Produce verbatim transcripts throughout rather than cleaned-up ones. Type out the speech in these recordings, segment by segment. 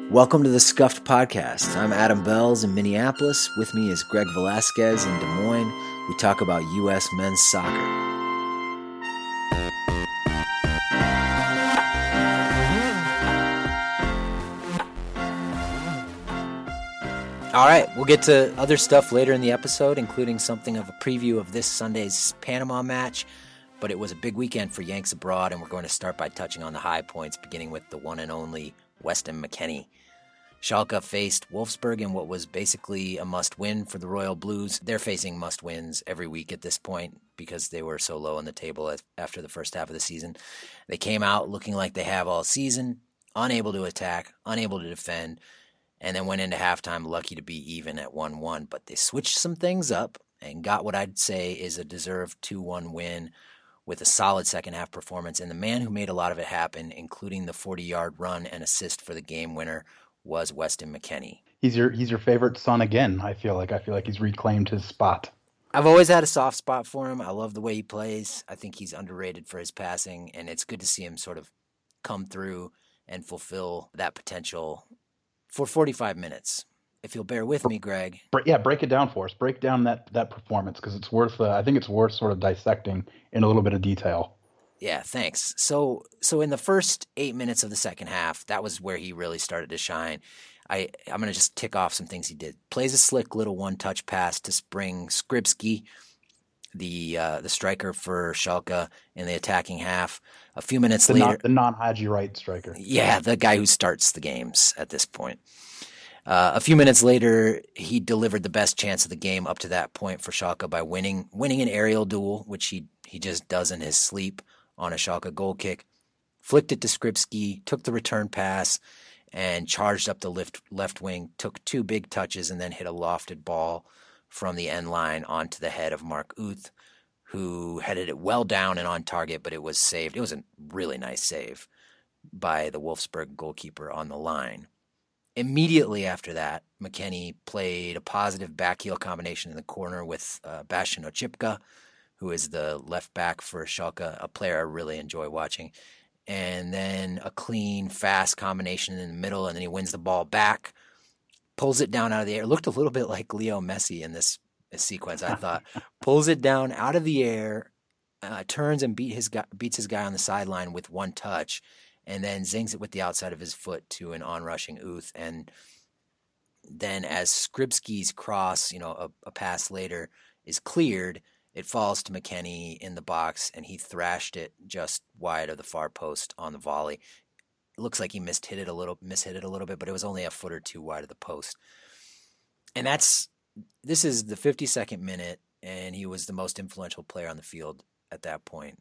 Welcome to the Scuffed Podcast. I'm Adam Bells in Minneapolis. With me is Greg Velasquez in Des Moines. We talk about U S men's soccer. All right, we'll get to other stuff later in the episode, including something of a preview of this Sunday's Panama match. But it was a big weekend for Yanks abroad, and we're going to start by touching on the high points, beginning with the one and only Weston McKennie. Schalke faced Wolfsburg in what was basically a must-win for the Royal Blues. They're facing must-wins every week at this point because they were so low on the table after the first half of the season. They came out looking like they have all season, unable to attack, unable to defend, and then went into halftime lucky to be even at one one. But they switched some things up and got what I'd say is a deserved two one win with a solid second-half performance. And the man who made a lot of it happen, including the forty-yard run and assist for the game winner, was Weston McKennie. He's your he's your favorite son again, I feel like. I feel like he's reclaimed his spot. I've always had a soft spot for him. I love the way he plays. I think he's underrated for his passing, and it's good to see him sort of come through and fulfill that potential for forty-five minutes. If you'll bear with me, Greg. Yeah, break it down for us. Break down that, that performance, because it's worth. Uh, I think it's worth sort of dissecting in a little bit of detail. Yeah, thanks. So so in the first eight minutes of the second half, that was where he really started to shine. I, I'm going to just tick off some things he did. Plays a slick little one-touch pass to Spring Skripski, the uh, the striker for Schalke in the attacking half. A few minutes the later... Non, the non-Haji Wright striker. Yeah, the guy who starts the games at this point. Uh, a few minutes later, he delivered the best chance of the game up to that point for Schalke by winning winning an aerial duel, which he, he just does in his sleep on a Schalke goal kick, flicked it to Skripski, took the return pass, and charged up the left, left wing, took two big touches, and then hit a lofted ball from the end line onto the head of Mark Uth, who headed it well down and on target, but it was saved. It was a really nice save by the Wolfsburg goalkeeper on the line. Immediately after that, McKennie played a positive back-heel combination in the corner with uh, Bastian Ochipka, who is the left back for Schalke, a player I really enjoy watching. And then a clean, fast combination in the middle, and then he wins the ball back, pulls it down out of the air. It looked a little bit like Leo Messi in this, this sequence, I thought. Pulls it down out of the air, uh, turns and beat his guy, beats his guy on the sideline with one touch, and then zings it with the outside of his foot to an onrushing Uth. And then as Skripski's cross, you know, a, a pass later, is cleared, it falls to McKennie in the box, and he thrashed it just wide of the far post on the volley. It looks like he missed hit it a little, mishit it a little bit, but it was only a foot or two wide of the post. And that's this is the fifty-second minute, and he was the most influential player on the field at that point.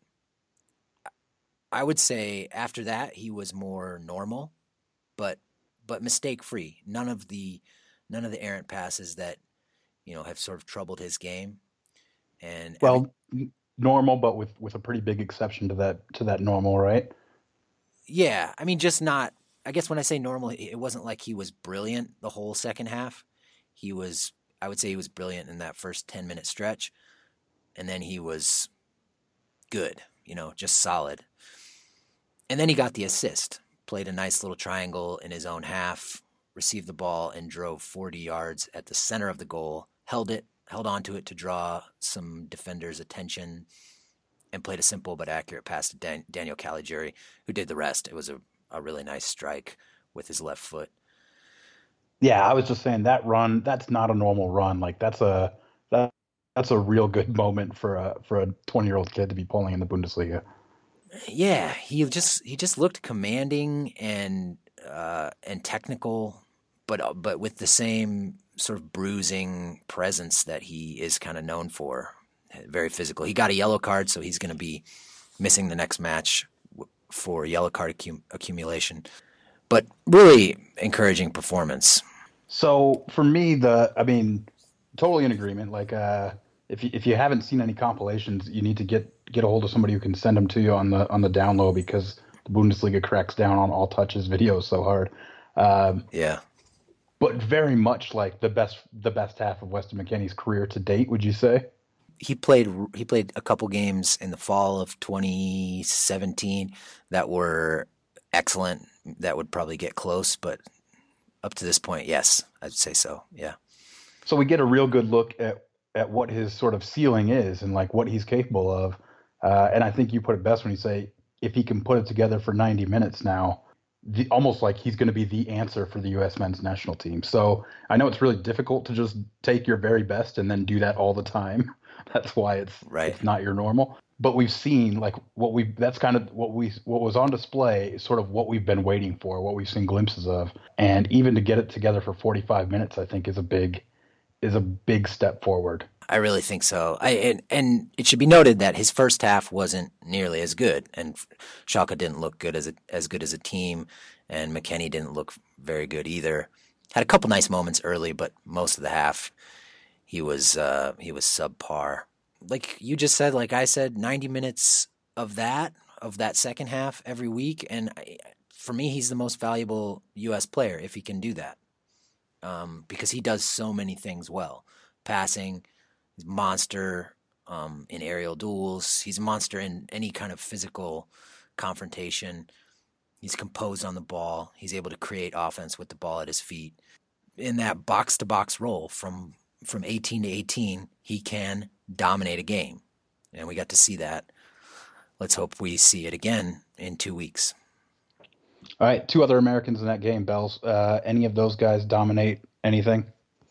I would say after that he was more normal, but but mistake free. None of the none of the errant passes that you know have sort of troubled his game. And well, every, normal, but with, with a pretty big exception to that to that normal, right? Yeah, I mean, just not. I guess when I say normal, it wasn't like he was brilliant the whole second half. He was, I would say, he was brilliant in that first ten minute stretch, and then he was good. You know, just solid. And then he got the assist. Played a nice little triangle in his own half, received the ball, and drove forty yards at the center of the goal. Held it. Held on to it to draw some defenders' attention, and played a simple but accurate pass to Dan- Daniel Caligiuri, who did the rest. It was a, a really nice strike with his left foot. Yeah, I was just saying that run, that's not a normal run. Like that's a that, that's a real good moment for a for a twenty-year-old kid to be pulling in the Bundesliga. Yeah, he just he just looked commanding and uh, and technical, but but with the same sort of bruising presence that he is kind of known for. Very physical. He got a yellow card, so he's going to be missing the next match for yellow card accum- accumulation. But really encouraging performance. So for me, the I mean, totally in agreement. Like, uh, if you, if you haven't seen any compilations, you need to get get a hold of somebody who can send them to you on the on the down low, because the Bundesliga cracks down on all touches videos so hard. Um, yeah. But very much like the best the best half of Weston McKennie's career to date, would you say? He played he played a couple games in the fall of twenty seventeen that were excellent, that would probably get close, but Up to this point, yes, I'd say so. Yeah. So we get a real good look at at what his sort of ceiling is and like what he's capable of. Uh, and I think you put it best when you say if he can put it together for ninety minutes now, the, almost like he's going to be the answer for the U S men's national team. So I know it's really difficult to just take your very best and then do that all the time. That's why it's Right. it's not your normal. But we've seen like what we that's kind of what we what was on display is sort of what we've been waiting for, what we've seen glimpses of. And even to get it together for forty-five minutes, I think is a big is a big step forward. I really think so. I and, and it should be noted that his first half wasn't nearly as good, and Schalke didn't look good as a, as good as a team, and McKennie didn't look very good either. Had a couple nice moments early, but most of the half he was uh, he was subpar. Like you just said, like I said, ninety minutes of that of that second half every week, and I, for me, he's the most valuable U S player if he can do that, um, because he does so many things well, passing. He's a monster um, in aerial duels. He's a monster in any kind of physical confrontation. He's composed on the ball. He's able to create offense with the ball at his feet. In that box-to-box role from from eighteen to eighteen, he can dominate a game. And we got to see that. Let's hope we see it again in two weeks. All right, two other Americans in that game, Bells. Uh, any of those guys dominate anything?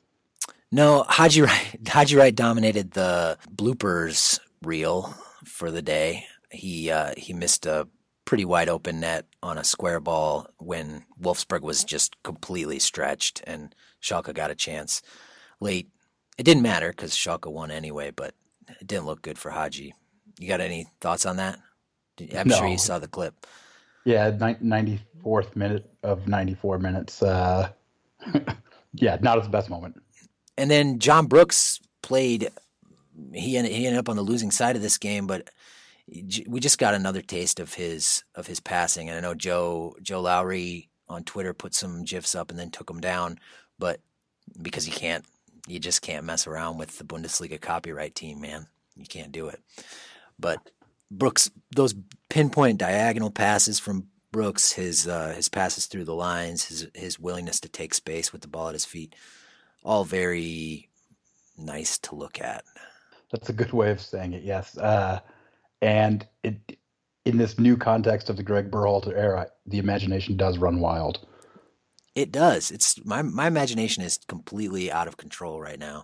No, Haji Wright, Haji Wright dominated the bloopers reel for the day. He uh, he missed a pretty wide open net on a square ball when Wolfsburg was just completely stretched and Schalke got a chance late. It didn't matter because Schalke won anyway, but it didn't look good for Haji. You got any thoughts on that? I'm No. sure you saw the clip. Yeah, ninety-fourth minute of ninety-four minutes. Uh, yeah, not his best moment. And then John Brooks played. He ended, he ended up on the losing side of this game, but we just got another taste of his of his passing. And I know Joe Joe Lowry on Twitter put some gifs up and then took them down, but because you can't, you just can't mess around with the Bundesliga copyright team, man. You can't do it. But Brooks, those pinpoint diagonal passes from Brooks, his uh, his passes through the lines, his his willingness to take space with the ball at his feet, all very nice to look at. That's a good way of saying it, yes. Uh, and it in this new context of the Greg Berhalter era, the imagination does run wild. It does. It's my my imagination is completely out of control right now.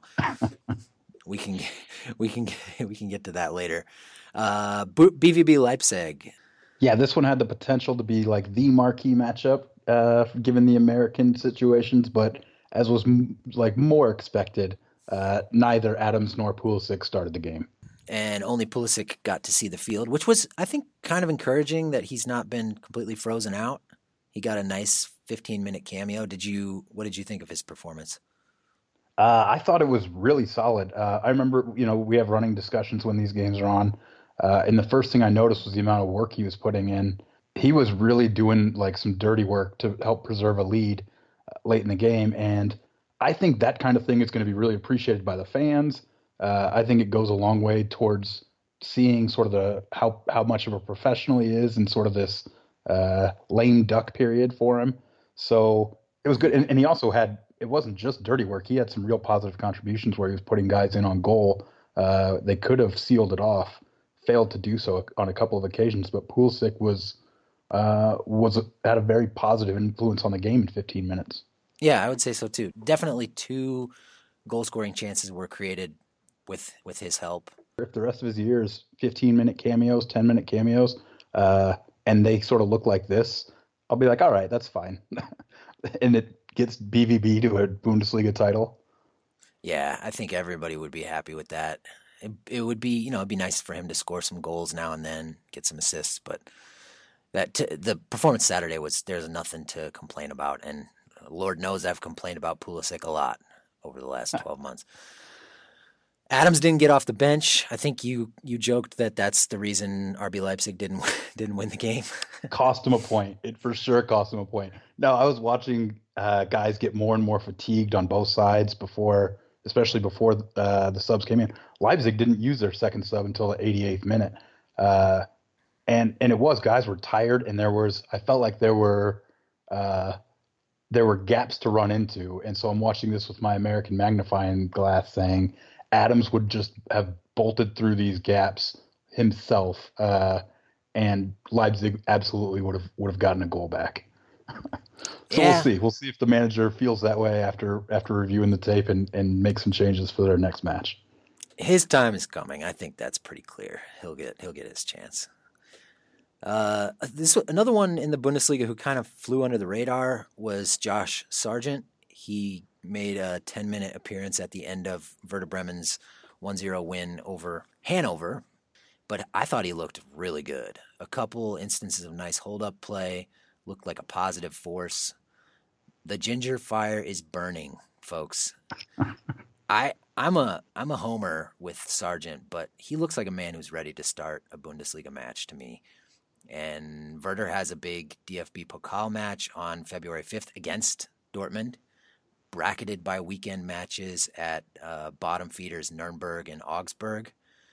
we can we can we can get to that later. Uh, B V B Leipzig. Yeah, this one had the potential to be like the marquee matchup, uh, given the American situations, but as was m- like more expected, uh, neither Adams nor Pulisic started the game. And only Pulisic got to see the field, which was, I think, kind of encouraging that he's not been completely frozen out. He got a nice fifteen-minute cameo. Did you? What did you think of his performance? Uh, I thought it was really solid. Uh, I remember, you know, we have running discussions when these games are on, uh, and the first thing I noticed was the amount of work he was putting in. He was really doing like some dirty work to help preserve a lead late in the game, and I think that kind of thing is going to be really appreciated by the fans. Uh, I think it goes a long way towards seeing sort of the how how much of a professional he is and sort of this uh, lame duck period for him. So it was good, and, and he also had it wasn't just dirty work. He had some real positive contributions where he was putting guys in on goal. Uh, they could have sealed it off, failed to do so on a couple of occasions, but Pulisic was uh, was had a very positive influence on the game in fifteen minutes. Yeah, I would say so too. Definitely two goal-scoring chances were created with with his help. If the rest of his year is fifteen-minute cameos, ten-minute cameos, uh, and they sort of look like this, I'll be like, all right, that's fine. And it gets B V B to a Bundesliga title. Yeah, I think everybody would be happy with that. It, it would be, you know, it'd be nice for him to score some goals now and then, get some assists, but that t- the performance Saturday was, there's nothing to complain about, and Lord knows I've complained about Pulisic a lot over the last twelve months. Adams didn't get off the bench. I think you you joked that that's the reason R B Leipzig didn't didn't win the game. Cost him a point. It for sure cost him a point. No, I was watching uh, guys get more and more fatigued on both sides before, especially before uh, the subs came in. Leipzig didn't use their second sub until the eighty-eighth minute, uh, and and it was guys were tired, and there was I felt like there were uh, there were gaps to run into. And so I'm watching this with my American magnifying glass saying Adams would just have bolted through these gaps himself, uh, and Leipzig absolutely would have would have gotten a goal back. So yeah. we'll see. We'll see if the manager feels that way after after reviewing the tape and, and make some changes for their next match. His time is coming. I think that's pretty clear. He'll get he'll get his chance. Uh, this another one in the Bundesliga who kind of flew under the radar was Josh Sargent. He made a ten-minute appearance at the end of Werder Bremen's one zero win over Hanover, but I thought he looked really good. A couple instances of nice hold-up play, looked like a positive force. The ginger fire is burning, folks. I I'm a I'm a homer with Sargent, but he looks like a man who's ready to start a Bundesliga match to me. And Werder has a big D F B Pokal match on February fifth against Dortmund, bracketed by weekend matches at uh, bottom feeders Nuremberg and Augsburg.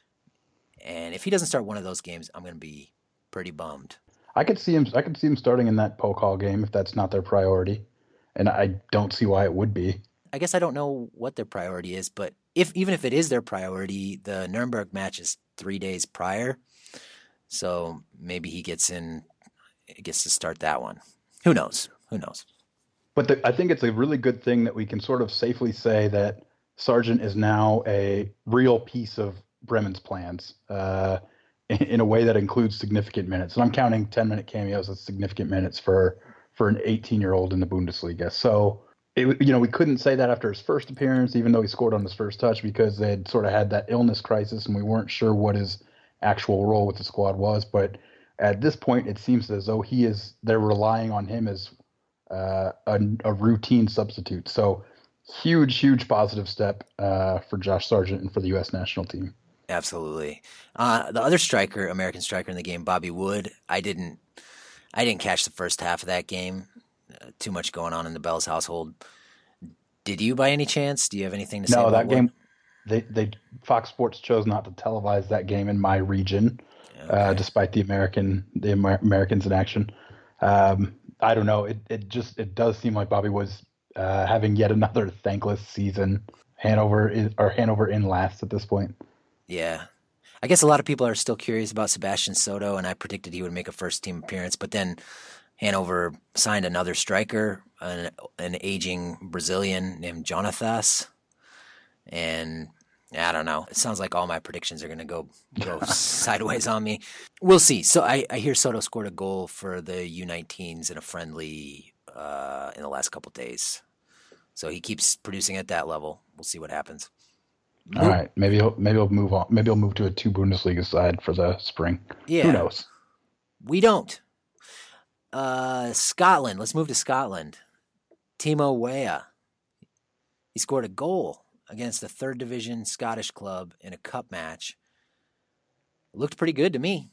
And if he doesn't start one of those games, I'm going to be pretty bummed. I could see him. I could see him starting in that Pokal game if that's not their priority, and I don't see why it would be. I guess I don't know what their priority is, but if even if it is their priority, the Nuremberg match is three days prior, so maybe he gets in, gets to start that one. Who knows? Who knows? But the, I think it's a really good thing that we can sort of safely say that Sargent is now a real piece of Bremen's plans. Uh, in a way that includes significant minutes. And I'm counting ten-minute cameos as significant minutes for for an eighteen-year-old in the Bundesliga. So, it, you know, we couldn't say that after his first appearance, even though he scored on his first touch, because they had sort of had that illness crisis and we weren't sure what his actual role with the squad was. But at this point, it seems as though he is, they're relying on him as uh, a, a routine substitute. So, huge, huge positive step uh, for Josh Sargent and for the U S national team. Absolutely. Uh, the other striker, American striker in the game, Bobby Wood, I didn't I didn't catch the first half of that game. Uh, too much going on in the Bells household. Did you by any chance? Do you have anything to say no, about that Wood? game, they, they Fox Sports chose not to televise that game in my region, okay. uh, despite the American the Amer- Americans in action. Um, I don't know. It it just it does seem like Bobby was uh, having yet another thankless season. Hanover is, or Hanover in last at this point. Yeah. I guess a lot of people are still curious about Sebastian Soto, and I predicted he would make a first-team appearance, but then Hanover signed another striker, an, an aging Brazilian named Jonathas, and I don't know. It sounds like all my predictions are going to go go sideways on me. We'll see. So I, I hear Soto scored a goal for the U nineteens in a friendly uh, in the last couple days. So he keeps producing at that level. We'll see what happens. All right, maybe he'll maybe he'll move on. Maybe he'll move to a two Bundesliga side for the spring. Yeah, who knows? We don't. Uh, Scotland. Let's move to Scotland. Timo Weah. He scored a goal against the third division Scottish club in a cup match. It looked pretty good to me.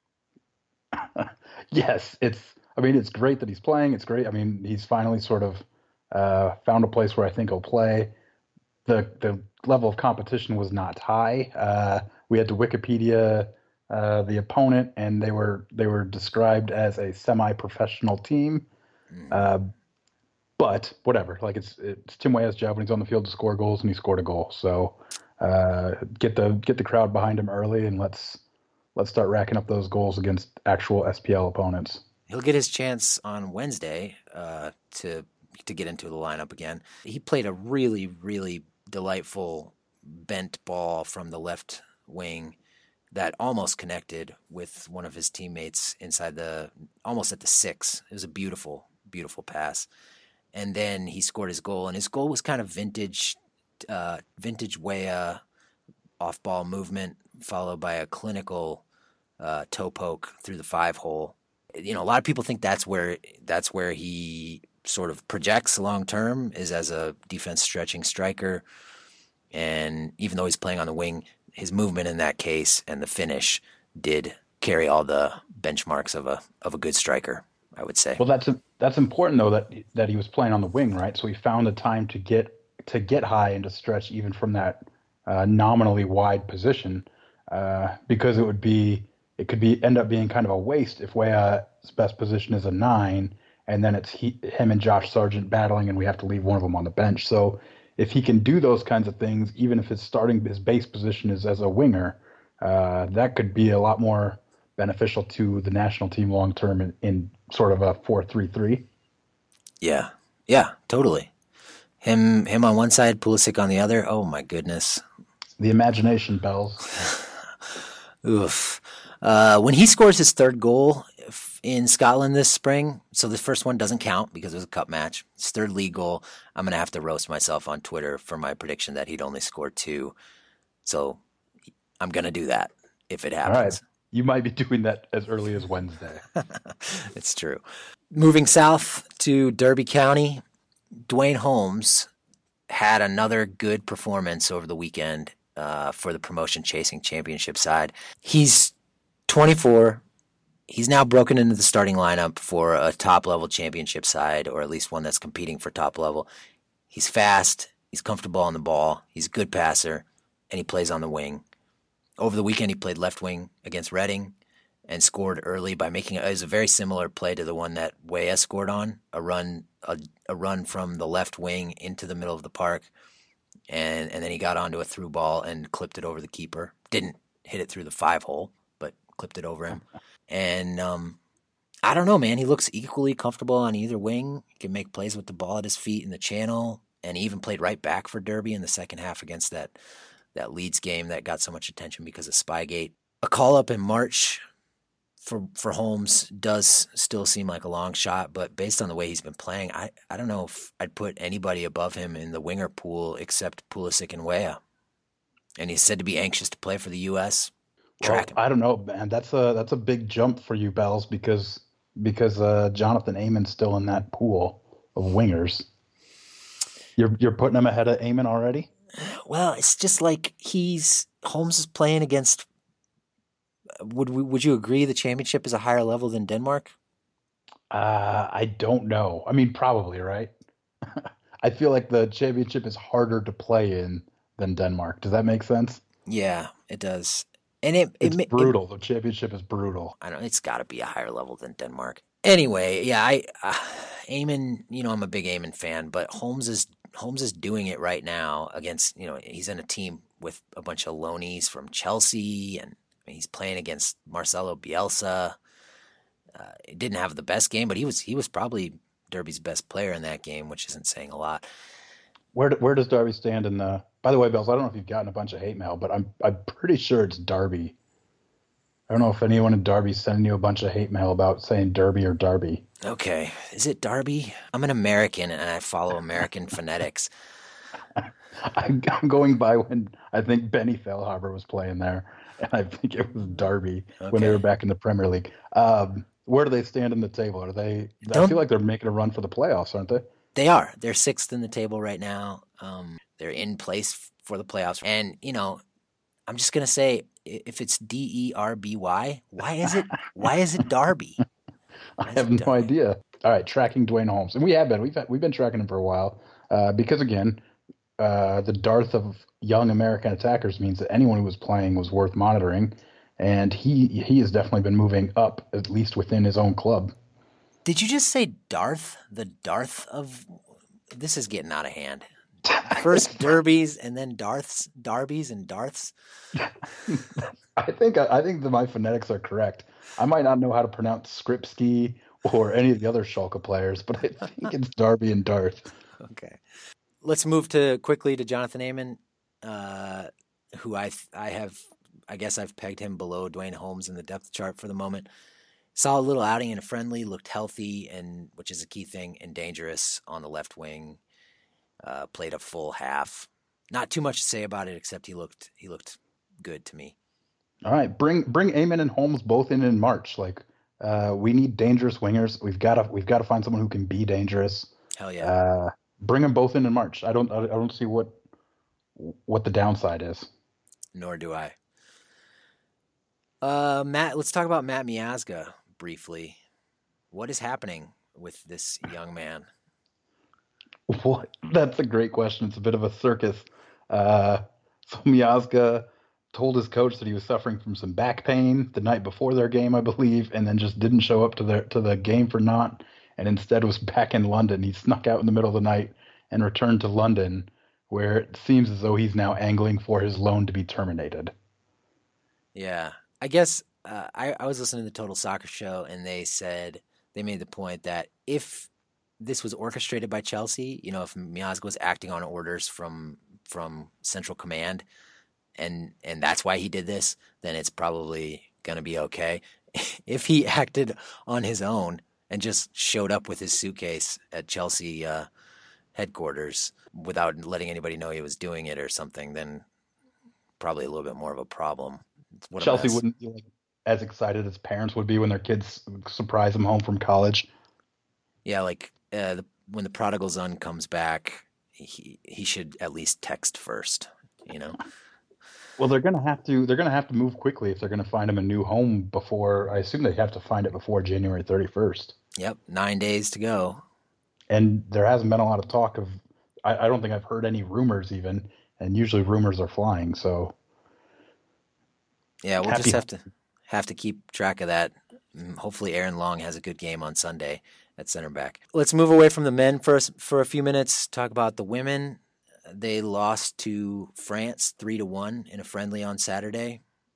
Yes, it's. I mean, it's great that he's playing. It's great. I mean, he's finally sort of uh, found a place where I think he'll play. The the level of competition was not high. Uh, we had to Wikipedia uh, the opponent, and they were they were described as a semi-professional team. Mm. Uh, but whatever, like it's it's Tim Weah's job when he's on the field to score goals, and he scored a goal. So uh, get the get the crowd behind him early, and let's let's start racking up those goals against actual S P L opponents. He'll get his chance on Wednesday uh, to to get into the lineup again. He played a really really delightful bent ball from the left wing that almost connected with one of his teammates inside the almost at the six. It was a beautiful, beautiful pass. And then he scored his goal, and his goal was kind of vintage, uh, vintage Weah off ball movement, followed by a clinical uh, toe poke through the five hole. You know, a lot of people think that's where that's where he sort of projects long term, is as a defense stretching striker. And even though he's playing on the wing, his movement in that case and the finish did carry all the benchmarks of a of a good striker, I would say. Well, that's that's important though, that that he was playing on the wing, right? So he found the time to get to get high and to stretch even from that uh, nominally wide position, uh, because it would be it could be end up being kind of a waste if Weah's best position is a nine and then it's he, him and Josh Sargent battling, and we have to leave one of them on the bench. So if he can do those kinds of things, even if his starting his base position is as a winger, uh, that could be a lot more beneficial to the national team long term in, in sort of a four three three. Yeah, yeah, totally. Him, him on one side, Pulisic on the other. Oh my goodness. The imagination, Bells. Oof. Uh, when he scores his third goal in Scotland this spring, so the first one doesn't count because it was a cup match. His third league goal, I'm going to have to roast myself on Twitter for my prediction that he'd only score two. So I'm going to do that if it happens. All right. You might be doing that as early as Wednesday. It's true. Moving south to Derby County, Dwayne Holmes had another good performance over the weekend uh, for the promotion chasing championship side. He's twenty-four. He's now broken into the starting lineup for a top-level championship side, or at least one that's competing for top level. He's fast. He's comfortable on the ball. He's a good passer, and he plays on the wing. Over the weekend, he played left wing against Reading and scored early by making it was a very similar play to the one that Weah scored on, a run a, a run from the left wing into the middle of the park, and, and then he got onto a through ball and clipped it over the keeper. Didn't hit it through the five hole, but clipped it over him. And um, I don't know, man. He looks equally comfortable on either wing. He can make plays with the ball at his feet in the channel, and he even played right back for Derby in the second half against that that Leeds game that got so much attention because of Spygate. A call-up in March for for Holmes does still seem like a long shot, but based on the way he's been playing, I, I don't know if I'd put anybody above him in the winger pool except Pulisic and Weah. And he's said to be anxious to play for the U S. Well, I don't know, man. That's a that's a big jump for you, Bells, because because uh, Jonathan Amon's still in that pool of wingers. You're you're putting him ahead of Amon already? Well, it's just like he's Holmes is playing against. Would we, would you agree the championship is a higher level than Denmark? Uh, I don't know. I mean, probably, right? I feel like the championship is harder to play in than Denmark. Does that make sense? Yeah, it does. And it, it's it, brutal. It, the championship is brutal. I don't. It's got to be a higher level than Denmark. Anyway, yeah, I, uh, Amon. You know, I'm a big Amon fan, but Holmes is Holmes is doing it right now against. You know, he's in a team with a bunch of loanies from Chelsea, and I mean, he's playing against Marcelo Bielsa. Uh, he didn't have the best game, but he was he was probably Derby's best player in that game, which isn't saying a lot. Where where does Derby stand in the? By the way, Bells, I don't know if you've gotten a bunch of hate mail, but I'm I'm pretty sure it's Derby. I don't know if anyone in Derby's sending you a bunch of hate mail about saying Derby or Derby. Okay, is it Derby? I'm an American and I follow American phonetics. I'm going by when I think Benny Feilhaber was playing there, and I think it was Derby okay. when they were back in the Premier League. Um, where do they stand in the table? Are they? Don't, I feel like they're making a run for the playoffs, aren't they? They are. They're sixth in the table right now. Um, they're in place for the playoffs. And, you know, I'm just going to say, if it's D E R B Y, why is it why is it Derby? I have no Derby? idea. All right, tracking Dwayne Holmes. And we have been. We've, had, we've been tracking him for a while uh, because, again, uh, the dearth of young American attackers means that anyone who was playing was worth monitoring. And he he has definitely been moving up, at least within his own club. Did you just say Darth? The Darth of this is getting out of hand. First Derbies and then Darths, Darbies and Darths. I think I think that my phonetics are correct. I might not know how to pronounce Skripski or any of the other Schalke players, but I think it's Darby and Darth. Okay, let's move to quickly to Jonathan Amon, uh, who I I have I guess I've pegged him below Dwayne Holmes in the depth chart for the moment. Saw a little outing in a friendly, looked healthy, and which is a key thing, and dangerous on the left wing. Uh, played a full half. Not too much to say about it, except he looked he looked good to me. All right, bring bring Amon and Holmes both in in March. Like uh, we need dangerous wingers. We've got to we've got to find someone who can be dangerous. Hell yeah! Uh, bring them both in in March. I don't I don't see what what the downside is. Nor do I. Uh, Matt, let's talk about Matt Miazga briefly. What is happening with this young man? What? That's a great question. It's a bit of a circus. Uh, so Miazga told his coach that he was suffering from some back pain the night before their game, I believe, and then just didn't show up to their to the game for not. and instead was back in London. He snuck out in the middle of the night and returned to London, where it seems as though he's now angling for his loan to be terminated. Yeah, I guess uh, I, I was listening to the Total Soccer Show, and they said they made the point that if this was orchestrated by Chelsea, you know, if Miazga was acting on orders from from Central Command, and and that's why he did this, then it's probably going to be okay. If he acted on his own and just showed up with his suitcase at Chelsea uh, headquarters without letting anybody know he was doing it or something, then probably a little bit more of a problem. What a Chelsea mess. wouldn't be like as excited as parents would be when their kids surprise them home from college. Yeah, like uh, the, when the prodigal son comes back, he he should at least text first, you know. Well, they're gonna have to. They're gonna have to move quickly if they're gonna find him a new home before. I assume they have to find it before January thirty-first. Yep, nine days to go. And there hasn't been a lot of talk of. I, I don't think I've heard any rumors even. And usually rumors are flying. So yeah, we'll happy. just have to have to keep track of that. Hopefully, Aaron Long has a good game on Sunday at center back. Let's move away from the men for for a few minutes. Talk about the women. They lost to France three to one in a friendly on Saturday.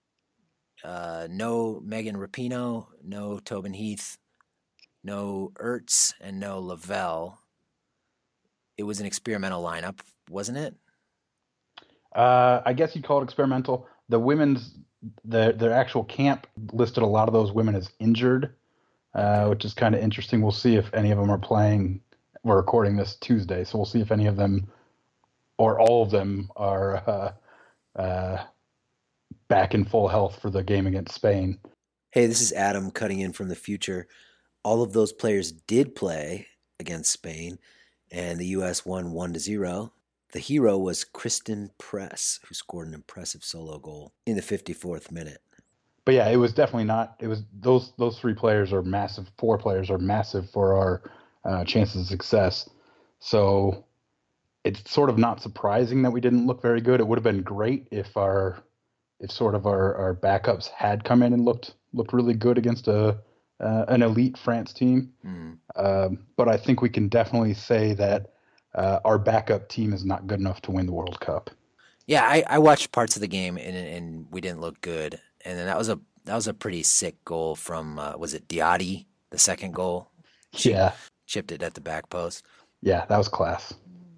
Uh, no Megan Rapinoe, no Tobin Heath, no Ertz, and no Lavelle. It was an experimental lineup, wasn't it? Uh, I guess you'd call it experimental. The women's the their actual camp listed a lot of those women as injured, uh, which is kind of interesting. We'll see if any of them are playing. We're recording this Tuesday, so we'll see if any of them or all of them are uh, uh, back in full health for the game against Spain. Hey, this is Adam cutting in from the future. All of those players did play against Spain, and the U S won one to zero. The hero was Kristen Press, who scored an impressive solo goal in the fifty-fourth minute. But yeah, it was definitely not. It was those those three players are massive. Four players are massive for our uh, chances of success. So it's sort of not surprising that we didn't look very good. It would have been great if our if sort of our, our backups had come in and looked looked really good against a uh, an elite France team. Mm. Um, but I think we can definitely say that uh, our backup team is not good enough to win the World Cup. Yeah, I, I watched parts of the game and and we didn't look good. And then that was a that was a pretty sick goal from uh, was it Diatti, the second goal? She yeah, chipped it at the back post. Yeah, that was class.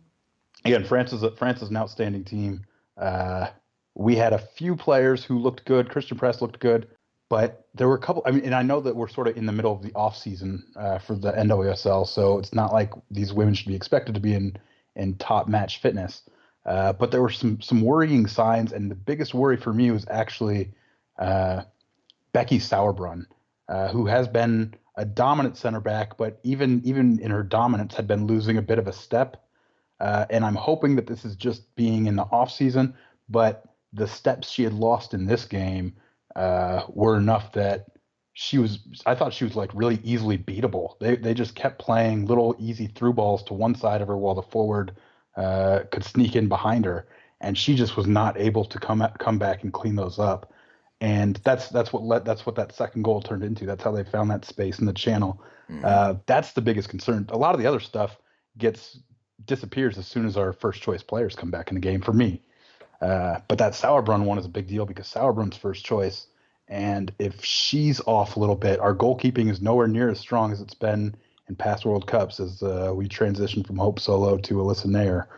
Again, France is a, France is an outstanding team. Uh, we had a few players who looked good. Christian Press looked good, but there were a couple. I mean, and I know that we're sort of in the middle of the off season uh, for the N W S L, so it's not like these women should be expected to be in in top match fitness. Uh, but there were some some worrying signs, and the biggest worry for me was actually uh, Becky Sauerbrunn, uh, who has been a dominant center back, but even even in her dominance had been losing a bit of a step. Uh, and I'm hoping that this is just being in the off season, but the steps she had lost in this game uh, were enough that she was, I thought she was like really easily beatable. They they just kept playing little easy through balls to one side of her while the forward uh, could sneak in behind her. And she just was not able to come come back and clean those up. And that's that's what let that's what that second goal turned into. That's how they found that space in the channel. Mm-hmm. Uh, that's the biggest concern. A lot of the other stuff gets disappears as soon as our first choice players come back in the game for me. Uh, but that Sauerbrunn one is a big deal because Sauerbrunn's first choice. And if she's off a little bit, our goalkeeping is nowhere near as strong as it's been in past World Cups as uh, we transition from Hope Solo to Alyssa Nair.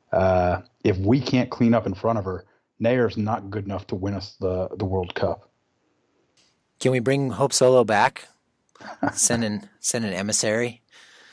Uh, if we can't clean up in front of her, Nair's not good enough to win us the, the World Cup. Can we bring Hope Solo back? Send an, send an emissary?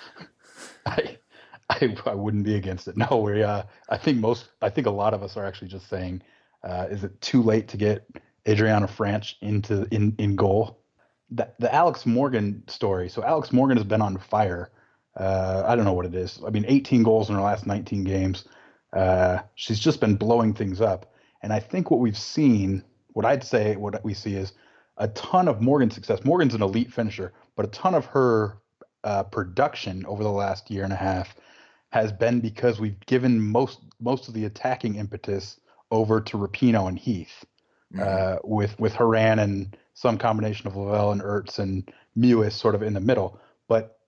I, I I wouldn't be against it. No, we. Uh, I think most. I think a lot of us are actually just saying, uh, is it too late to get Adriana Franch into in, in goal? The the Alex Morgan story. So Alex Morgan has been on fire. Uh, I don't know what it is. I mean, eighteen goals in her last nineteen games. Uh, she's just been blowing things up. And I think what we've seen, what I'd say, what we see is a ton of Morgan's success. Morgan's an elite finisher, but a ton of her uh, production over the last year and a half has been because we've given most most of the attacking impetus over to Rapinoe and Heath, mm-hmm. uh, with with Haran and some combination of Lavelle and Ertz and Mewis sort of in the middle. But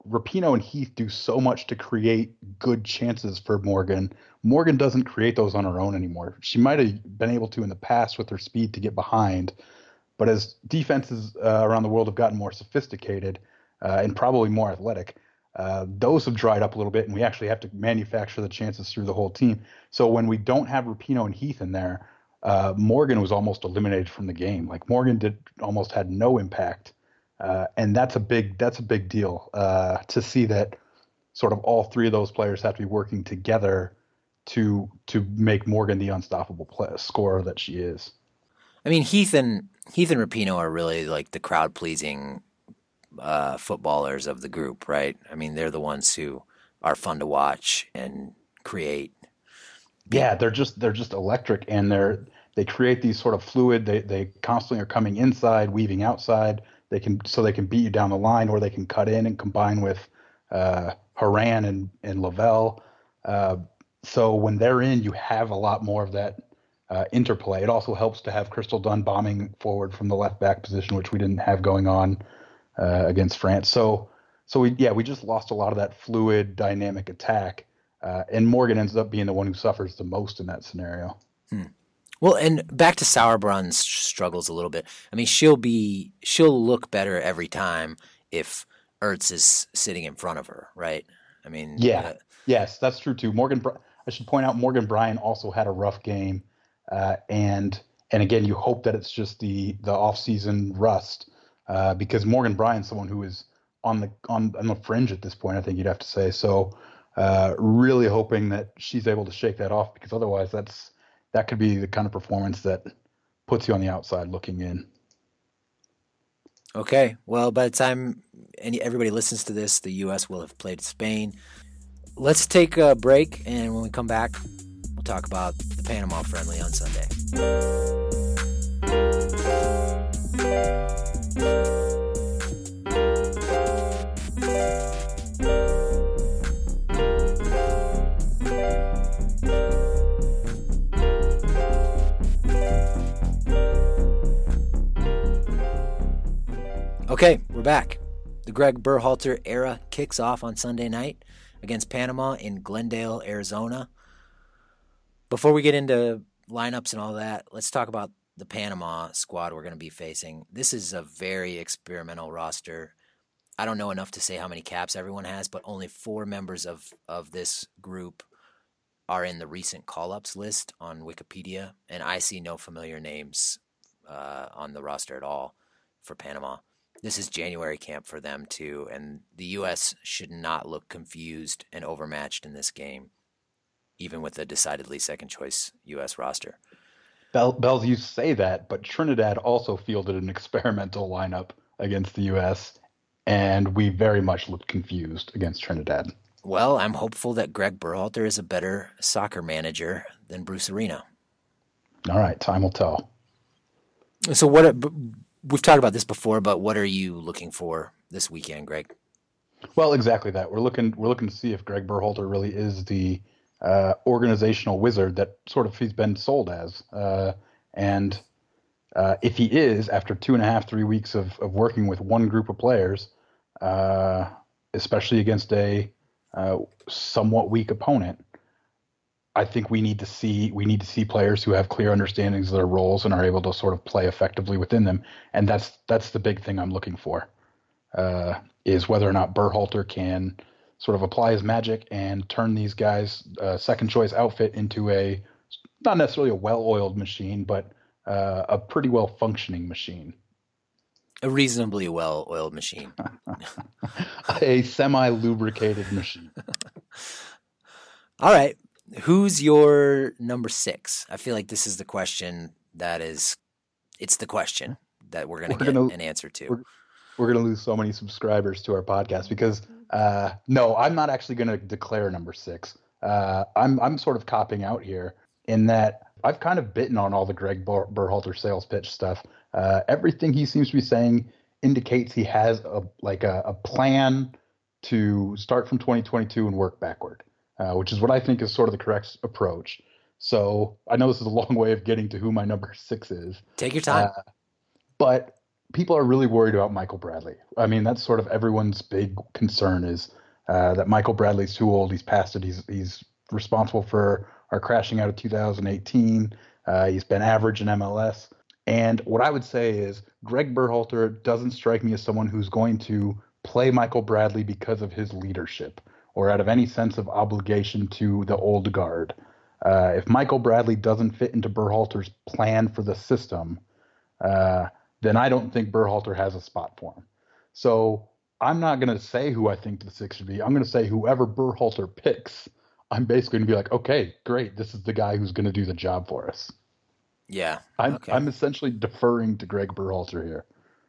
Rapinoe and Heath do so much to create good chances for Morgan. Morgan doesn't create those on her own anymore. She might have been able to in the past with her speed to get behind, but as defenses uh, around the world have gotten more sophisticated uh, and probably more athletic, uh, those have dried up a little bit, and we actually have to manufacture the chances through the whole team. So when we don't have Rapinoe and Heath in there, uh, Morgan was almost eliminated from the game. Like Morgan did almost had no impact. Uh, and that's a big that's a big deal uh, to see that sort of all three of those players have to be working together to to make Morgan the unstoppable play, scorer that she is. I mean, Heath and Heath and Rapinoe are really like the crowd pleasing uh, footballers of the group, right? I mean, they're the ones who are fun to watch and create. Yeah, they're just they're just electric, and they're they create these sort of fluid. They they constantly are coming inside, weaving outside. They can so they can beat you down the line, or they can cut in and combine with uh, Horan and and Lavelle. Uh, so when they're in, you have a lot more of that uh, interplay. It also helps to have Crystal Dunn bombing forward from the left back position, which we didn't have going on uh, against France. So so we yeah we just lost a lot of that fluid, dynamic attack, uh, and Morgan ends up being the one who suffers the most in that scenario. Hmm. Well, and back to Sauerbrun's struggles a little bit. I mean, she'll be she'll look better every time if Ertz is sitting in front of her, right? I mean, yeah, uh, yes, that's true too. Morgan, I should point out, Morgan Bryan also had a rough game, uh, and and again, you hope that it's just the the off-season rust, uh, because Morgan Bryan's someone who is on the on, on the fringe at this point. I think you'd have to say so. Uh, really hoping that she's able to shake that off, because otherwise, that's that could be the kind of performance that puts you on the outside looking in. Okay. Well, by the time any, everybody listens to this, the U S will have played Spain. Let's take a break, and when we come back, we'll talk about the Panama friendly on Sunday. Okay, we're back. The Greg Berhalter era kicks off on Sunday night against Panama in Glendale, Arizona. Before we get into lineups and all that, let's talk about the Panama squad we're going to be facing. This is a very experimental roster. I don't know enough to say how many caps everyone has, but only four members of, of this group are in the recent call-ups list on Wikipedia, and I see no familiar names uh, on the roster at all for Panama. This is January camp for them, too, and the U S should not look confused and overmatched in this game, even with a decidedly second-choice U S roster. Bell, Bells, you say that, but Trinidad also fielded an experimental lineup against the U S, and we very much looked confused against Trinidad. Well, I'm hopeful that Greg Berhalter is a better soccer manager than Bruce Arena. All right, time will tell. So what... We've talked about this before, but what are you looking for this weekend, Greg? Well, exactly that. We're looking we're looking to see if Greg Berhalter really is the uh, organizational wizard that sort of he's been sold as. Uh, and uh, if he is, after two and a half, three weeks of, of working with one group of players, uh, especially against a uh, somewhat weak opponent, I think we need to see we need to see players who have clear understandings of their roles and are able to sort of play effectively within them, and that's that's the big thing I'm looking for, uh, is whether or not Berhalter can sort of apply his magic and turn these guys' uh, second choice outfit into a not necessarily a well-oiled machine, but uh, a pretty well functioning machine, a reasonably well-oiled machine, a semi-lubricated machine. All right. Who's your number six? I feel like this is the question that is, it's the question that we're going to get gonna, an answer to. We're, we're going to lose so many subscribers to our podcast because, uh, no, I'm not actually going to declare number six. Uh, I'm I'm sort of copping out here in that I've kind of bitten on all the Greg Ber- Berhalter sales pitch stuff. Uh, everything he seems to be saying indicates he has a like a, a plan to start from twenty twenty-two and work backward. Uh, which is what I think is sort of the correct approach. So I know this is a long way of getting to who my number six is. Take your time. Uh, but people are really worried about Michael Bradley. I mean, that's sort of everyone's big concern is uh, that Michael Bradley's too old. He's past it. He's he's responsible for our crashing out of two thousand eighteen. Uh, he's been average in M L S. And what I would say is Greg Berhalter doesn't strike me as someone who's going to play Michael Bradley because of his leadership or out of any sense of obligation to the old guard. Uh, if Michael Bradley doesn't fit into Berhalter's plan for the system, uh, then I don't think Berhalter has a spot for him. So I'm not going to say who I think the six should be. I'm going to say whoever Berhalter picks, I'm basically going to be like, okay, great. This is the guy who's going to do the job for us. Yeah. I'm, Okay. I'm essentially deferring to Greg Berhalter here.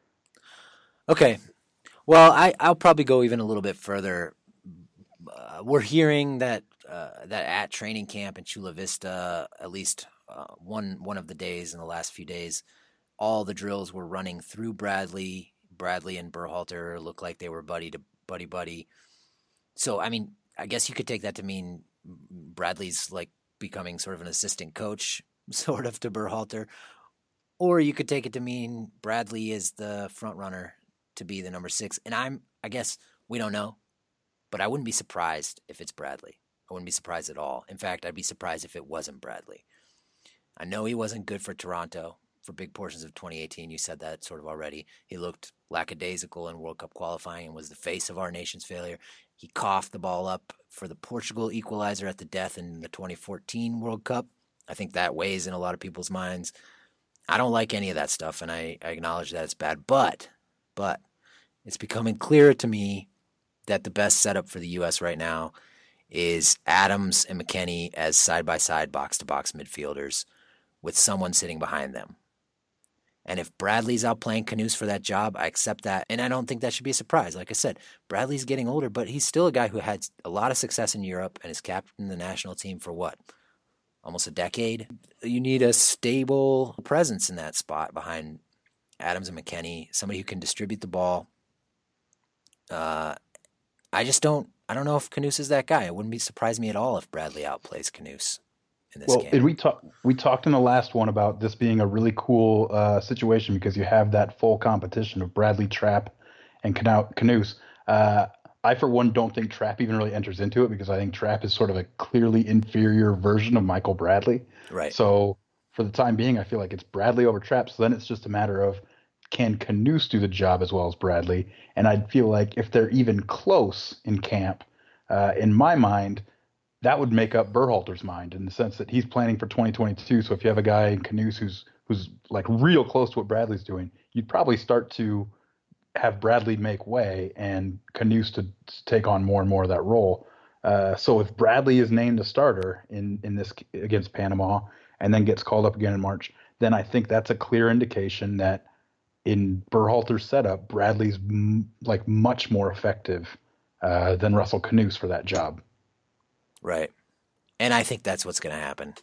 Okay. Well, I, I'll probably go even a little bit further. Uh, we're hearing that uh, that at training camp in Chula Vista, at least uh, one one of the days in the last few days, all the drills were running through Bradley. Bradley and Berhalter looked like they were buddy to buddy buddy. So, I mean, I guess you could take that to mean Bradley's like becoming sort of an assistant coach, sort of to Berhalter, or you could take it to mean Bradley is the front runner to be the number six. And I'm, I guess we don't know, but I wouldn't be surprised if it's Bradley. I wouldn't be surprised at all. In fact, I'd be surprised if it wasn't Bradley. I know he wasn't good for Toronto for big portions of twenty eighteen. You said that sort of already. He looked lackadaisical in World Cup qualifying and was the face of our nation's failure. He coughed the ball up for the Portugal equalizer at the death in the twenty fourteen World Cup. I think that weighs in a lot of people's minds. I don't like any of that stuff, and I, I acknowledge that it's bad. But, but it's becoming clearer to me that the best setup for the U S right now is Adams and McKennie as side-by-side, box-to-box midfielders with someone sitting behind them. And if Bradley's out playing Knuth for that job, I accept that. And I don't think that should be a surprise. Like I said, Bradley's getting older, but he's still a guy who had a lot of success in Europe and is captain the national team for what? Almost a decade. You need a stable presence in that spot behind Adams and McKennie, somebody who can distribute the ball. Uh, I just don't, I don't know if Knuth is that guy. It wouldn't be surprise me at all if Bradley outplays Knuth in this well, game. Well, we talked we talked in the last one about this being a really cool uh, situation because you have that full competition of Bradley, Trapp, and Knuth. Uh, I, for one, don't think Trapp even really enters into it because I think Trapp is sort of a clearly inferior version of Michael Bradley. Right. So for the time being, I feel like it's Bradley over Trapp. So then it's just a matter of, can Knuth do the job as well as Bradley? And I'd feel like if they're even close in camp, uh, in my mind, that would make up Berhalter's mind in the sense that he's planning for twenty twenty-two. So if you have a guy in Knuth who's who's like real close to what Bradley's doing, you'd probably start to have Bradley make way and Knuth to, to take on more and more of that role. Uh, so if Bradley is named a starter in in this against Panama and then gets called up again in March, then I think that's a clear indication that in Berhalter's setup, Bradley's m- like much more effective uh, than Russell Knuth for that job. Right. And I think that's what's going to happen.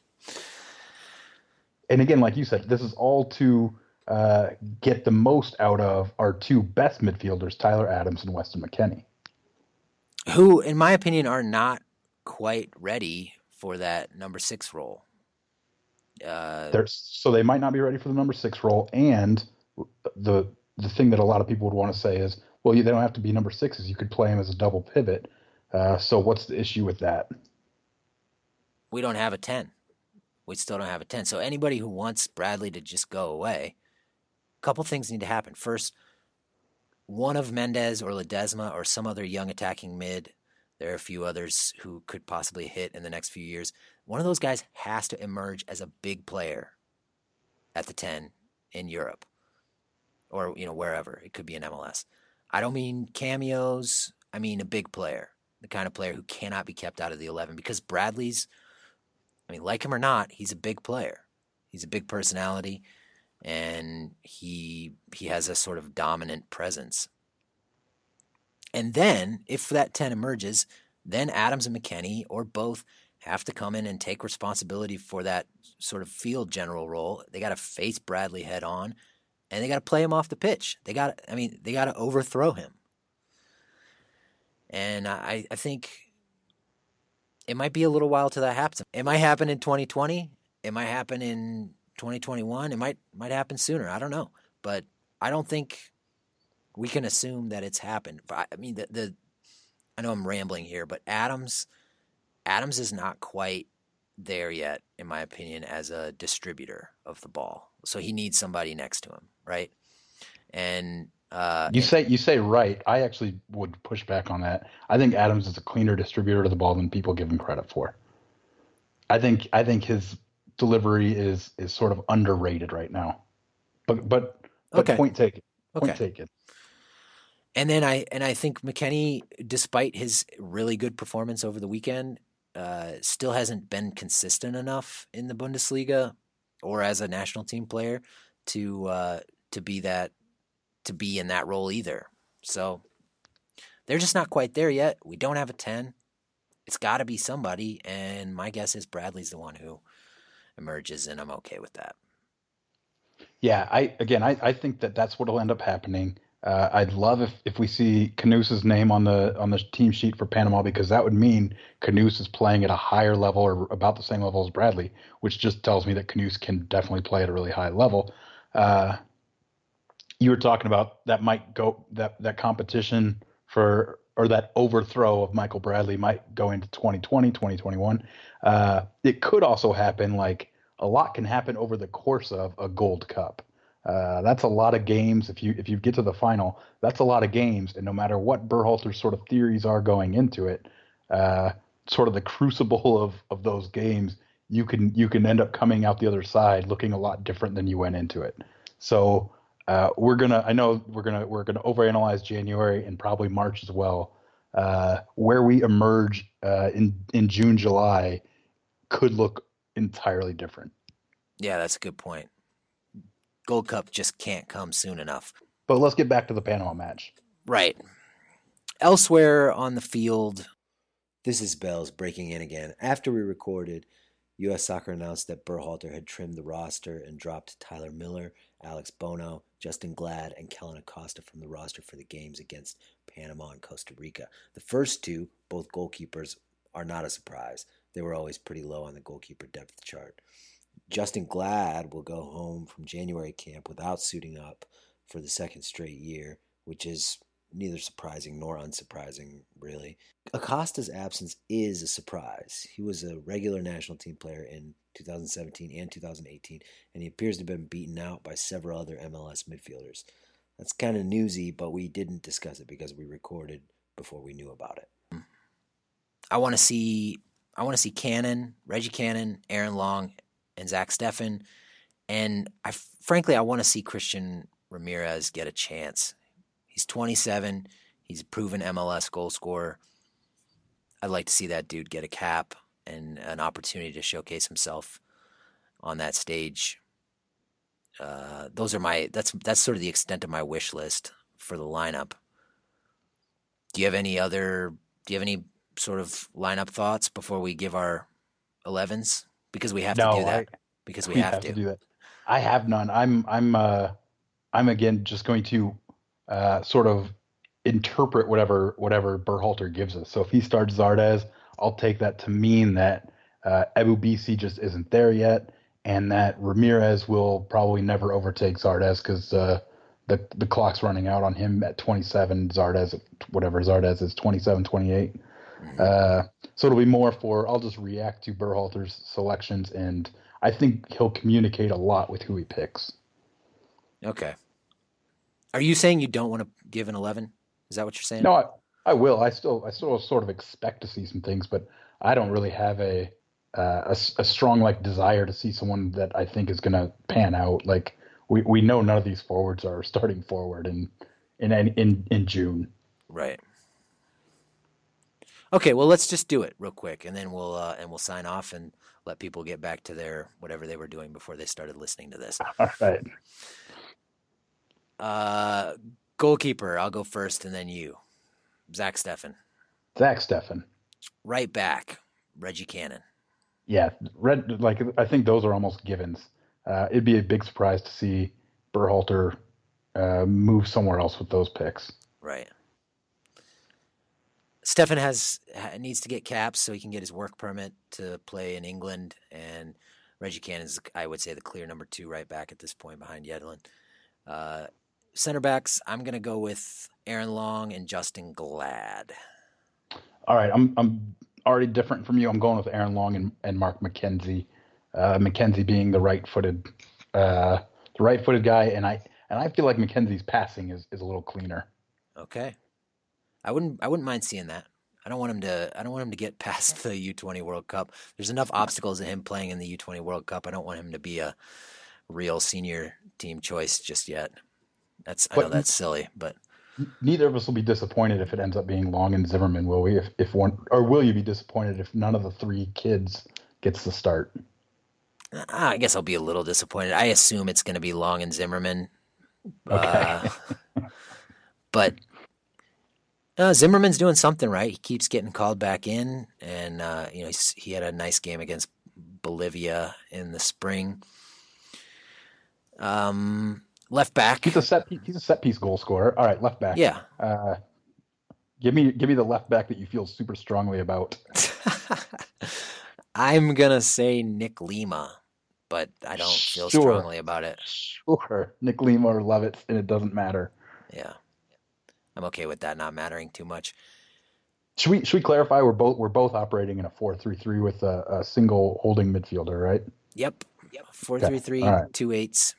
And again, like you said, this is all to uh, get the most out of our two best midfielders, Tyler Adams and Weston McKennie. Who, in my opinion, are not quite ready for that number six role. Uh, They're, so they might not be ready for the number six role. And the the thing that a lot of people would want to say is, well, you, they don't have to be number sixes. You could play them as a double pivot. Uh, so what's the issue with that? We don't have a ten. We still don't have a ten. So anybody who wants Bradley to just go away, a couple things need to happen. First, one of Mendez or Ledesma or some other young attacking mid, there are a few others who could possibly hit in the next few years. One of those guys has to emerge as a big player at the ten in Europe or, you know, wherever. It could be in M L S. I don't mean cameos. I mean a big player, the kind of player who cannot be kept out of the eleven because Bradley's, I mean, like him or not, he's a big player. He's a big personality, and he he has a sort of dominant presence. And then, if that ten emerges, then Adams and McKennie, or both, have to come in and take responsibility for that sort of field general role. They got to face Bradley head on, and they got to play him off the pitch. They got, I mean, they got to overthrow him. And I, I think it might be a little while till that happens. It might happen in twenty twenty. It might happen in twenty twenty-one. It might might happen sooner. I don't know. But I don't think we can assume that it's happened. But I, I mean, the, the I know I'm rambling here, but Adams Adams is not quite there yet, in my opinion, as a distributor of the ball. So he needs somebody next to him, right? And uh, You and, say you say right. I actually would push back on that. I think Adams is a cleaner distributor of the ball than people give him credit for. I think I think his delivery is is sort of underrated right now. But but but okay, point taken. Point okay. taken. And then I and I think McKennie, despite his really good performance over the weekend, uh, still hasn't been consistent enough in the Bundesliga or as a national team player to uh, to be that to be in that role either. So they're just not quite there yet. We don't have a ten. It's got to be somebody, and my guess is Bradley's the one who emerges, and I'm okay with that. Yeah, I again, I, I think that that's what'll end up happening. Uh, I'd love if, if we see Knuse's name on the on the team sheet for Panama, because that would mean Knuse is playing at a higher level or about the same level as Bradley, which just tells me that Knuse can definitely play at a really high level. Uh, you were talking about that might go that that competition for or that overthrow of Michael Bradley might go into twenty twenty, twenty twenty-one. Uh, it could also happen, like a lot can happen over the course of a Gold Cup. Uh, that's a lot of games. If you if you get to the final, that's a lot of games. And no matter what Berhalter's sort of theories are going into it, uh, sort of the crucible of of those games, you can you can end up coming out the other side looking a lot different than you went into it. So uh, we're gonna I know we're gonna we're gonna overanalyze January and probably March as well. Uh, where we emerge uh, in in June, July could look entirely different. Yeah, that's a good point. Gold Cup just can't come soon enough. But let's get back to the Panama match. Right. Elsewhere on the field, this is Bells breaking in again. After we recorded, U S Soccer announced that Berhalter had trimmed the roster and dropped Tyler Miller, Alex Bono, Justin Glad, and Kellen Acosta from the roster for the games against Panama and Costa Rica. The first two, both goalkeepers, are not a surprise. They were always pretty low on the goalkeeper depth chart. Justin Glad will go home from January camp without suiting up for the second straight year, which is neither surprising nor unsurprising, really. Acosta's absence is a surprise. He was a regular national team player in two thousand seventeen and two thousand eighteen, and he appears to have been beaten out by several other M L S midfielders. That's kind of newsy, but we didn't discuss it because we recorded before we knew about it. I want to see I want to see Cannon, Reggie Cannon, Aaron Long, and Zach Steffen. And I, frankly, I want to see Christian Ramirez get a chance. He's twenty-seven. He's a proven M L S goal scorer. I'd like to see that dude get a cap and an opportunity to showcase himself on that stage. Uh, those are my that's that's sort of the extent of my wish list for the lineup. Do you have any other? Do you have any sort of lineup thoughts before we give our elevens? Because we have no, to do that. I, because we, we have, have to. to do that. I have none. I'm I'm uh I'm again just going to uh sort of interpret whatever whatever Berhalter gives us. So if he starts Zardes, I'll take that to mean that uh, Ebu Bisi just isn't there yet, and that Ramirez will probably never overtake Zardes because uh, the the clock's running out on him at twenty-seven. Zardes at whatever Zardes is twenty-seven, twenty-eight. Mm-hmm. Uh, so it'll be more for I'll just react to Berhalter's selections, and I think he'll communicate a lot with who he picks. Okay. Are you saying you don't want to give an eleven? Is that what you're saying? No, I, I will. I still, I still sort of expect to see some things, but I don't really have a uh, a, a strong like desire to see someone that I think is going to pan out. Like we, we know none of these forwards are starting forward in in in in June. Right. Okay, well, let's just do it real quick, and then we'll uh, and we'll sign off and let people get back to their whatever they were doing before they started listening to this. All right. Uh, goalkeeper, I'll go first, and then you, Zach Steffen. Zach Steffen. Right back, Reggie Cannon. Yeah, red. Like I think those are almost givens. Uh, it'd be a big surprise to see Berhalter uh, move somewhere else with those picks. Right. Steffen has needs to get caps so he can get his work permit to play in England, and Reggie Cannon is, I would say, the clear number two right back at this point behind Yedlin. Uh, center backs, I'm going to go with Aaron Long and Justin Glad. All right, I'm I'm already different from you. I'm going with Aaron Long and, and Mark McKenzie. Uh, McKenzie being the right-footed, uh, the right-footed guy, and I and I feel like McKenzie's passing is, is a little cleaner. Okay, I wouldn't I wouldn't mind seeing that. I don't want him to I don't want him to get past the U twenty World Cup. There's enough obstacles in him playing in the U twenty World Cup. I don't want him to be a real senior team choice just yet. That's I But know that's silly, but neither of us will be disappointed if it ends up being Long and Zimmerman, will we? If if one, or will you be disappointed if none of the three kids gets the start? I guess I'll be a little disappointed. I assume it's going to be Long and Zimmerman. Okay. Uh, but uh, Zimmerman's doing something right. He keeps getting called back in, and uh, you know he's, he had a nice game against Bolivia in the spring. Um, left back. He's a set he's a set piece goal scorer. All right, left back. Yeah. Uh, give me give me the left back that you feel super strongly about. I'm gonna say Nick Lima, but I don't feel Sure. strongly about it. Sure, Nick Lima or Levitt, and it doesn't matter. Yeah, I'm okay with that not mattering too much. Should we should we clarify? We're both we're both operating in a four three three with a, a single holding midfielder, right? Yep. Yep. Four three three, All right. two eights.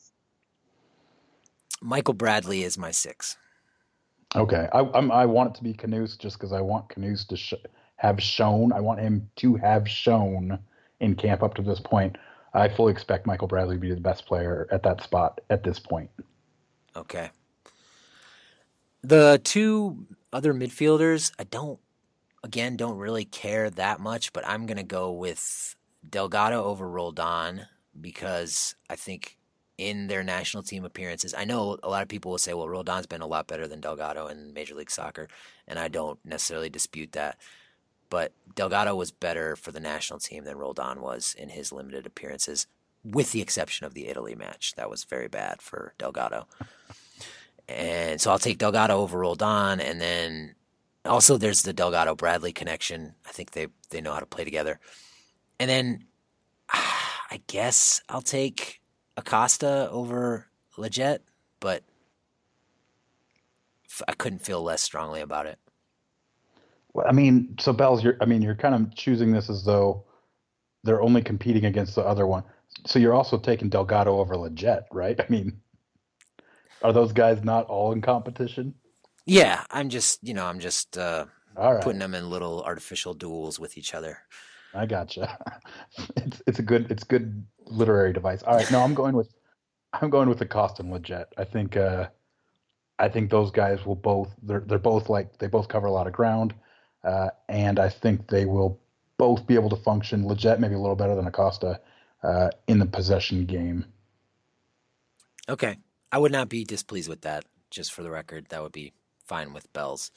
Michael Bradley is my six. Okay, I I'm, I want it to be Knuth just because I want Knuth to sh- have shown. I want him to have shown in camp up to this point. I fully expect Michael Bradley to be the best player at that spot at this point. Okay. The two other midfielders, I don't, again, don't really care that much, but I'm going to go with Delgado over Roldan because I think in their national team appearances, I know a lot of people will say, well, Roldan's been a lot better than Delgado in Major League Soccer, and I don't necessarily dispute that. But Delgado was better for the national team than Roldan was in his limited appearances, with the exception of the Italy match. That was very bad for Delgado. And so I'll take Delgado over Roldan, and then also there's the Delgado-Bradley connection. I think they, they know how to play together. And then I guess I'll take Acosta over Lletget, but I couldn't feel less strongly about it. Well, I mean, so Bells, you're I mean, you're kind of choosing this as though they're only competing against the other one. So you're also taking Delgado over Lletget, right? I mean, are those guys not all in competition? Yeah, I'm just, you know, I'm just uh, All right. putting them in little artificial duels with each other. I gotcha. It's it's a good it's good literary device. All right, no, I'm going with I'm going with Acosta and Lletget. I think uh, I think those guys will both they're they're both like they both cover a lot of ground, uh, and I think they will both be able to function. Lletget maybe a little better than Acosta uh, in the possession game. Okay. I would not be displeased with that, just for the record. That would be fine with Bells.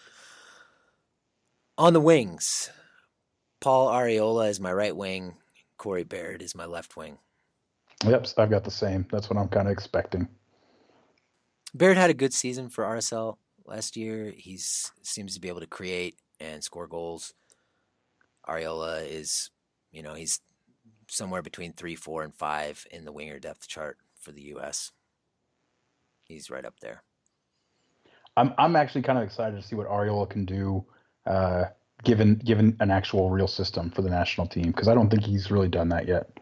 On the wings, Paul Arriola is my right wing. Corey Baird is my left wing. Yep, I've got the same. That's what I'm kind of expecting. Baird had a good season for R S L last year. He seems to be able to create and score goals. Arriola is, you know, he's somewhere between three, four, and five in the winger depth chart for the U S. He's right up there. I'm I'm actually kind of excited to see what Arriola can do, uh, given given an actual real system for the national team, because I don't think he's really done that yet.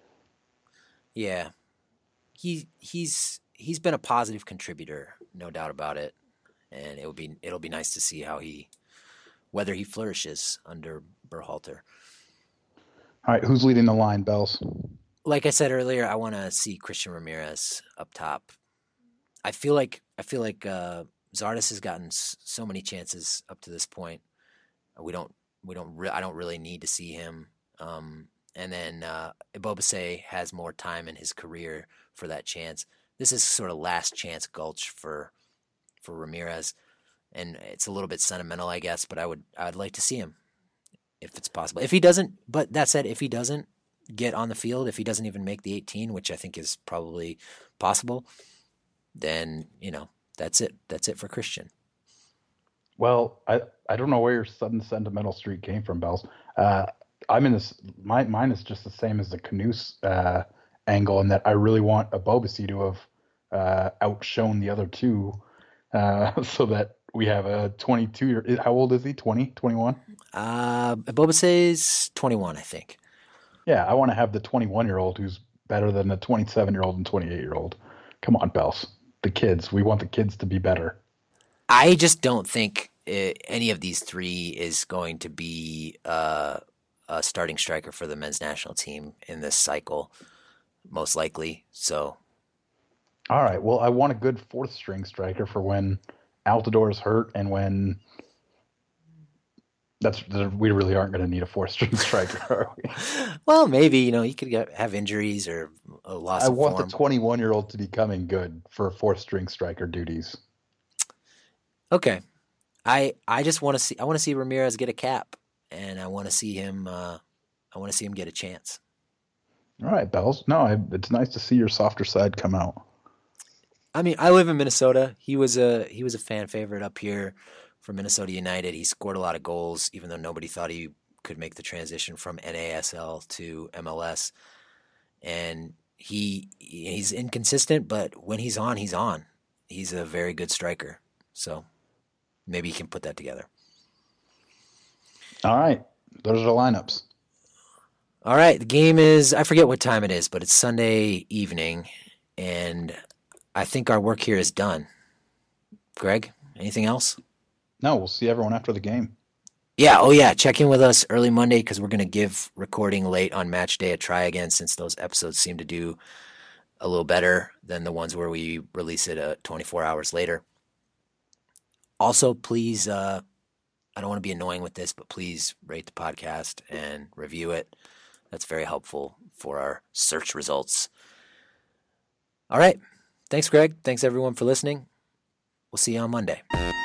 Yeah, he he's he's been a positive contributor, no doubt about it, and it will be it'll be nice to see how he whether he flourishes under Berhalter. All right, who's leading the line, Bells? Like I said earlier, I want to see Christian Ramirez up top. I feel like I feel like uh, Zardes has gotten s- so many chances up to this point. We don't we don't re- I don't really need to see him. Um, and then uh, Ebobisse has more time in his career for that chance. This is sort of last chance gulch for for Ramirez, and it's a little bit sentimental, I guess. But I would I would like to see him if it's possible. If he doesn't, but that said, if he doesn't get on the field, if he doesn't even make the eighteen, which I think is probably possible, then, you know, that's it. That's it for Christian. Well, I, I don't know where your sudden sentimental streak came from, Bells. Uh, I'm in this. My, mine is just the same as the Knuth uh, angle in that I really want Ebobisse to have uh, outshone the other two, uh, so that we have a twenty-two year. How old is he? twenty, twenty-one? Uh, Boba says twenty-one, I think. Yeah, I want to have the twenty-one year old who's better than the twenty-seven year old and twenty-eight year old. Come on, Bells. The kids. We want the kids to be better. I just don't think uh, any of these three is going to be uh, a starting striker for the men's national team in this cycle, most likely. So, all right. Well, I want a good fourth string striker for when Altidore is hurt and when that's we really aren't going to need a fourth string striker, are we? Well, maybe you know you could get, have injuries or a loss. I of want form. the twenty-one year old to be coming good for fourth string striker duties. Okay, I I just want to see I want to see Ramirez get a cap, and I want to see him uh, I want to see him get a chance. All right, Bells. No, I, it's nice to see your softer side come out. I mean, I live in Minnesota. He was a he was a fan favorite up here for Minnesota United. He scored a lot of goals, even though nobody thought he could make the transition from N A S L to M L S. And he he's inconsistent, but when he's on, he's on. He's a very good striker. So maybe he can put that together. All right. Those are the lineups. All right. The game is, I forget what time it is, but it's Sunday evening. And I think our work here is done. Greg, anything else? No, we'll see everyone after the game. Yeah. Oh, yeah. Check in with us early Monday because we're going to give recording late on match day a try again since those episodes seem to do a little better than the ones where we release it uh, twenty-four hours later. Also, please, uh, I don't want to be annoying with this, but please rate the podcast and review it. That's very helpful for our search results. All right. Thanks, Greg. Thanks, everyone, for listening. We'll see you on Monday.